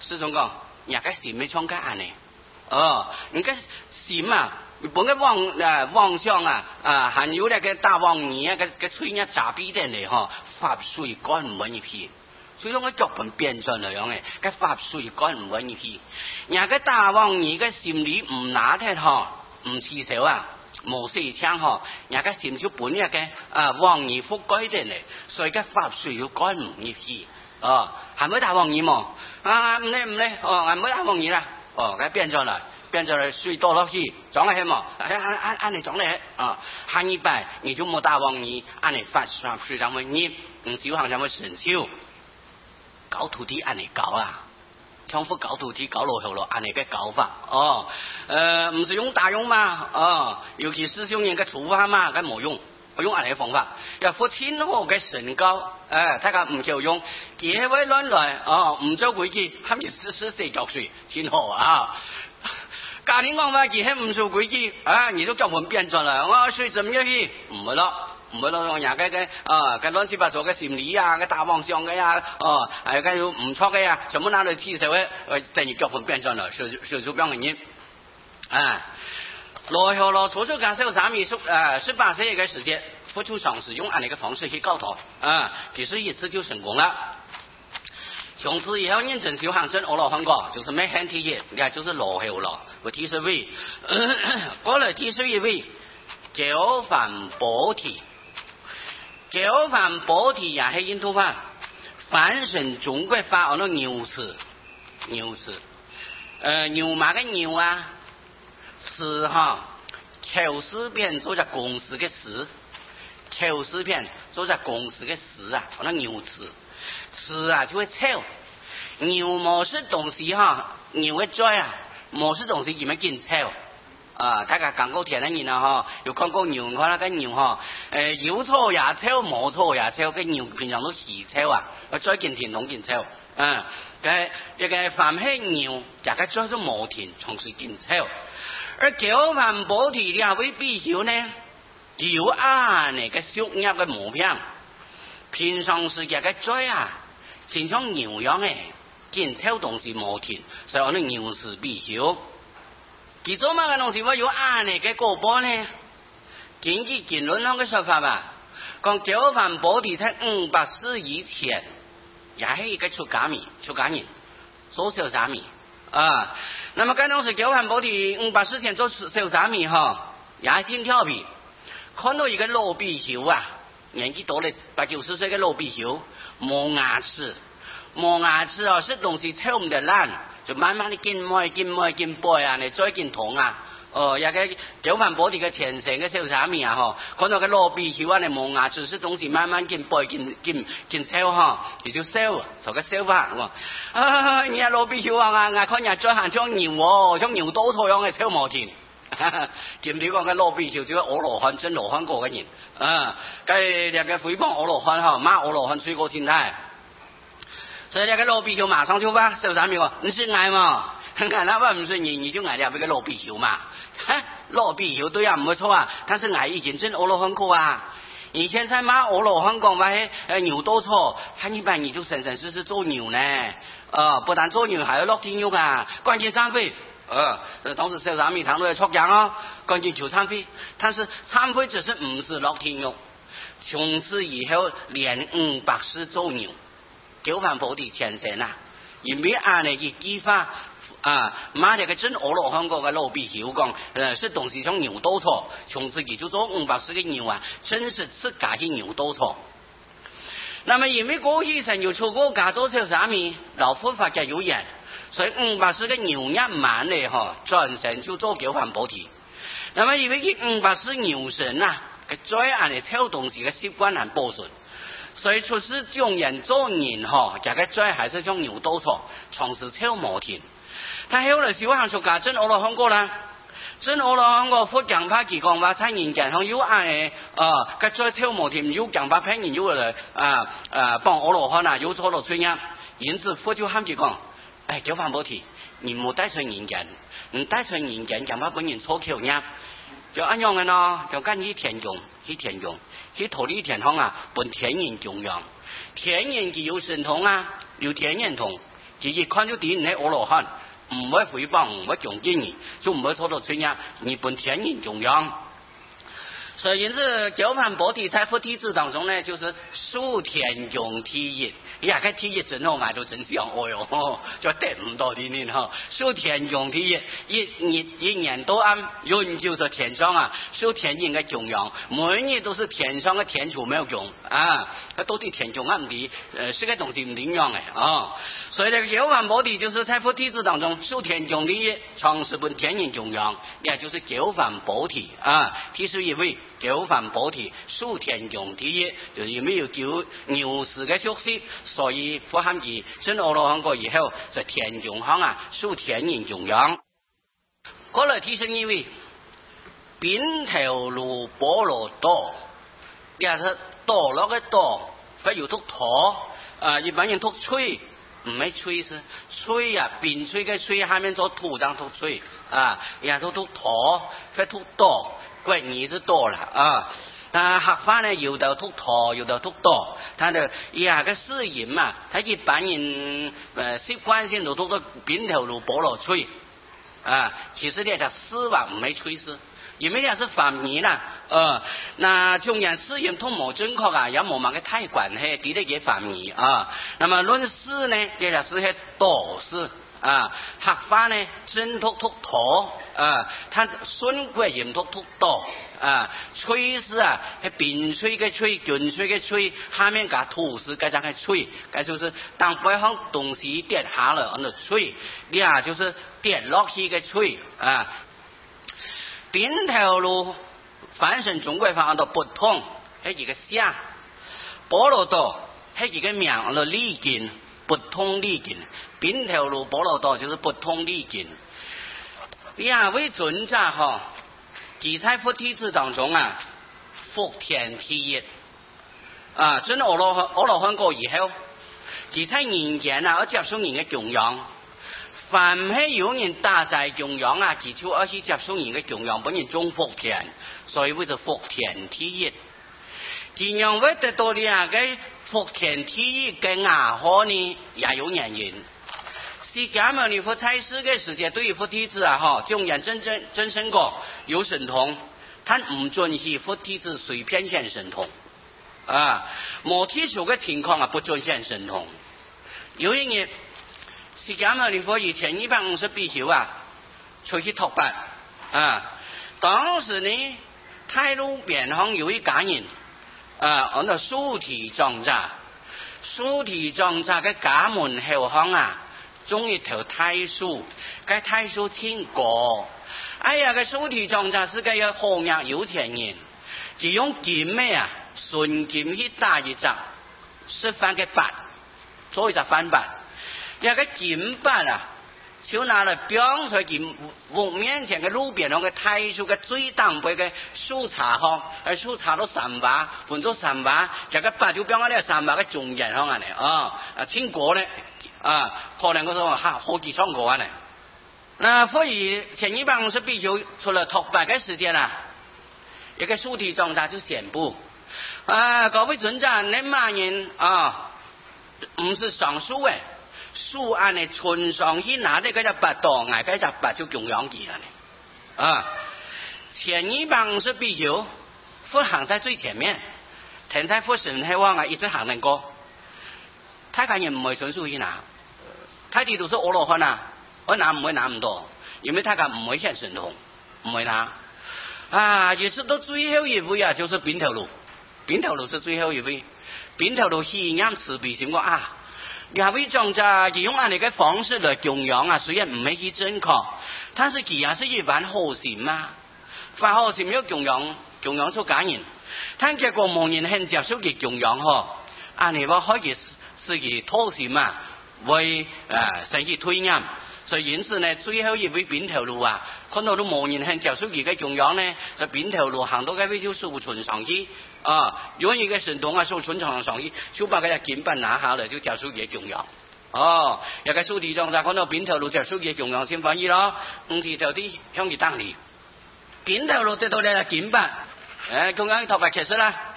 师兄讲，人家心没创个安呢，人家心啊，本个妄想啊，还有那个大妄念啊，个吹呢杂逼的呢哈，法水干唔稳一批。所以讲，我作品变成嚟樣嘅，個法水干唔穩一批。人個大妄念個心理唔拿鐵嗬，唔持守啊，冇四槍嗬，人個心就本日嘅妄念覆蓋嘅嚟，所以個法水要干唔一批。係咪大妄念喎？唔咧，係咪大妄念啦？佢變咗嚟水多落去，裝嚟係冇，按你裝嚟下一拜你就冇大妄念，按你法水上面念，小行上面神修。搞徒弟按你搞啊，重复搞徒弟搞落後咯，按你嘅搞法唔是用大用嘛尤其師兄人嘅處法嘛，咁冇用，我用按你嘅方法，又佛天河嘅神高，大家唔夠用，結位亂來唔做規矩，他們死腳水，天河家庭講話佢係唔做規矩你都叫我們變咗啦，我水怎麼樣唔會咯。唔會咯，人嘅亂七八糟嘅心理啊，嘅大妄想嘅嘅唔錯嘅全部拿嚟提手嘅，等於腳本變咗啦，小表嘅人羅後羅初初感受咱們18歲嘅時間，付出嘗試用按那個方式去搞頭其實一次就成功了。從此以後認真修行證阿羅漢果，就是沒很體驗，你看就是羅後羅，我第十位，過了第11位，九反菩提。九反菩提也係印度法，反省中國法嗰個牛詞，牛馬嘅牛啊，詞求思片做隻公司嘅詞，求思片做隻公司嘅詞啊，嗰個牛詞啊就會臭，牛冇是東西牛嘅嘴冇是東西點樣見臭？大家講過田嘅人有看過牛，看那個牛有錯也臭，冇錯也臭，個牛平常都喜臭再見田攏見臭這個凡係牛，大家做都冇田，從事見臭。而九反菩提兩位比丘呢，有那個屬業嘅模樣，平常時這個嘴就像牛樣嘅，見臭東西冇田，所以我哋牛是比丘。其中嘛個東西我有按呢個果報呢，根據經論上嘅說法吧，講九反菩提在500世以前，也係一個出家人，做小沙彌那麼嗰當時九反菩提500世前做小沙彌也係挺調皮，看到一個老比丘年紀多了8、90歲嘅老比丘，冇牙齒是東西臭唔得爛。就慢慢地見背你再見痛一個九反菩提嘅虔誠嘅小沙彌看到個老比丘你冇牙齒，是東西慢慢見背見臭你就笑做個笑法你老比丘看人再行像牛像牛刀錯樣嘅臭毛田見唔到講嘅老比丘就係阿羅漢真羅漢過嘅人佢兩個誹謗阿羅漢罵阿羅漢水果天台。所以那個老比丘馬上就話小沙彌話你是愛嘛？愛那話唔是你就愛了這個老比丘嘛？老比丘對唔會錯但是愛已經真阿羅漢果以前在罵阿羅漢講話牛多錯，一般你就生生世世做牛呢不但做牛還要落天獄關鍵懺悔當時小沙彌堂都要出講關鍵求懺悔，但是懺悔只是唔是落天獄，從此以後連500世做牛。九反菩提虔誠因為按呢一句法馬這個真阿羅漢果嘅老比丘講是東西像牛刀錯，從此佢就做500世嘅牛真是自家去牛刀錯。那麼因為過去曾有出過家做小沙彌，老佛法家有言，所以500世嘅牛一晚嚟轉身就做九反菩提。那麼因為佢500世牛神佢最按呢臭東西嘅習慣和報順。所以出世種人做人這個罪還是像牛刀錯，從事臭毛田。但後來修行出家真阿羅漢果啦，真阿羅漢果佛講法佢講話在人間有愛個罪臭毛田，有講法騙人有嚟幫阿羅漢有錯落罪業，因此佛就喊佢講九反菩提，你冇帶出人間，你帶出人間講法本人錯口業，就按樣嘅就跟去天宮。去土地天堂本天人供養，天人佢有神通有天人通， 自己看到啲人喺阿羅漢，唔會誹謗，唔會講經義，就唔會拖到吹呀，日本天人中央。所以因此九反菩提在佛弟子当中呢，就是属天中第一。呀，cái第一真好，挨到真想哎哟，就得唔到啲人哈，属天中第一，一年都按人就是天上啊，属天人嘅中央，每年都是天上嘅天主没有用啊，到底天中暗地，是个东西唔一样嘅啊。所以这个九反菩提就是在佛弟子当中属天中第一，常是本天人中央，也就是九反菩提啊。其实因为九反菩提属天中第一，就是因为有九牛氏嘅属性，所以佛喊佢真阿羅漢過以後，在天中行啊，屬天人中央。嗰來提升因為邊頭路波羅多，你係佢多落嘅多，佢要讀陀一般人讀吹，唔係吹是吹啊，邊吹嘅吹下面做土章讀吹啊，然後讀陀，佢讀多，貴你就多啦啊。客法呢，有的讀陀，有的讀多，他的個詩音嘛，他一般人習慣性都讀到邊頭路波羅吹啊，其實呢就詩話唔係吹詩，因為呢是翻譯啦，那中央詩音都冇準確啊，也冇乜嘅太關係，啲咧嘅翻譯啊。那麼論詩呢，呢就是係多詩啊，客法呢真讀陀啊，他順過音讀多。啊，吹是啊，係邊吹嘅吹，近吹嘅吹，下面加土是嗰種嘅吹，嗰就是當北方東西跌下了，咁就吹，呀就是跌落去嘅吹啊。邊頭路翻成中國話叫不通，係一個相，波羅多係一個名叫利勁，不通利勁，邊頭路波羅多就是不通利勁。呀，為尊者哈。佢在佛弟子當中啊，福田第一啊，真阿羅漢過以後，佢在人間啊，接受人嘅供養，凡係有人打在供養啊，佢就而是接受人嘅供養，本人種福田，所以為咗福田第一。咁樣會得到呢個福田第一嘅雅號呢，也有原因。釋迦牟尼佛在世嘅時間，對於佛弟子啊，縱然真身過有神通，他唔准許佛弟子隨便現神通啊，冇提出嘅情況啊，不准現神通。有一日，釋迦牟尼佛以前250比丘啊，出去托辦啊，當時呢，太路邊上有一家人啊，我哋蘇提莊扎嘅家門後巷啊。種一條太樹，個太樹青果。哎呀，個蘇提莊扎是個好人有錢人，就用金咩啊，純金去打一隻示範嘅板，做一隻翻板。這個金板啊，就拿來標出金屋面前嘅路邊上嘅太樹嘅最當背嘅樹茶嗬，樹茶都3把，分咗3把，這個板就標喺呢3把嘅中間上啊嚟啊，青果咧。啊，可能嗰種好幾場過呢。那所以前250比丘出了托辦嘅時間啊，一個蘇提莊扎就宣布啊，各位尊者，你萬人啊，唔是上書嘅，書按你純上去拿的嗰隻筆當，挨嗰隻筆就供養佢啦。啊，前250比丘，佛行在最前面，天台佛神希望啊，一直行得過，他敢人唔會純書去拿。他哋都是阿羅漢啊，我拿唔會拿咁多，因為他敢唔會現神通，唔會拿啊。也是到最後一位啊，就是邊頭路是最後一位，邊頭路是啱慈悲心講啊，兩位莊家用按你嘅方式來供養啊，雖然唔係去正確，但是佢也是一番好心嘛，發好心要供養出家人，但結果冇人肯接受佢供養嗬，按你話可以是佢妥協嘛。為生意推啱，所以因此呢，最後一位邊頭路啊，看到都冇人肯接受佢嘅供養呢，就邊頭路行到嗰位就數存上去啊，如果一個神通啊數存上去，就把嗰隻金板拿下來就接受佢嘅供養。哦，一個蘇提莊扎看到邊頭路接受佢嘅供養先翻譯咯，唔是就啲向佢當嚟，邊頭路得到呢個金板，供養托辦結束啦。